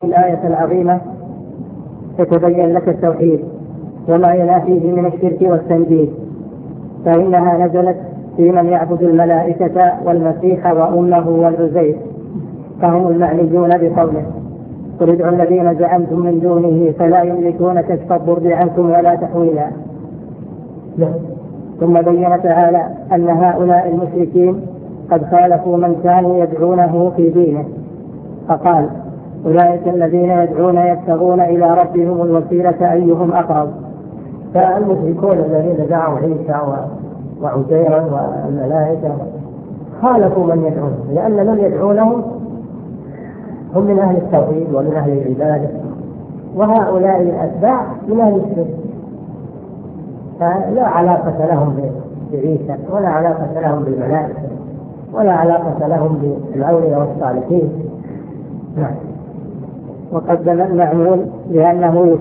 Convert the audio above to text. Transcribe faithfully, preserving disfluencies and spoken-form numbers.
الآية العظيمة يتبين لك التوحيد وما ينافيه من الشرك والتنديد، فإنها نزلت في من يعبد الملائكة والمسيح وأمه والعزير، فهم المعنيون بقوله: قل ادعوا الذين زعمتم من دونه فلا يملكون كشف الضر عنكم ولا تحويلا. ثم بين تعالى أن هؤلاء المشركين قد خالفوا من كانوا يدعونه في دينه، فقال: أولئك الذين يدعون يبتغون إلى ربهم الوسيلة أيهم أقرب. فالمشركون الذين دعوا عيسى وعزيرا والملائكة خالفوا من يدعون، لأن من يدعونهم هم من أهل التوحيد ومن أهل العبادة، وهؤلاء الأتباع من أهل الشرك، فلا علاقة لهم بعيسى ولا علاقة لهم بالملائكة ولا علاقة لهم بالأولياء والصالحين. وقدم المعمول لأنه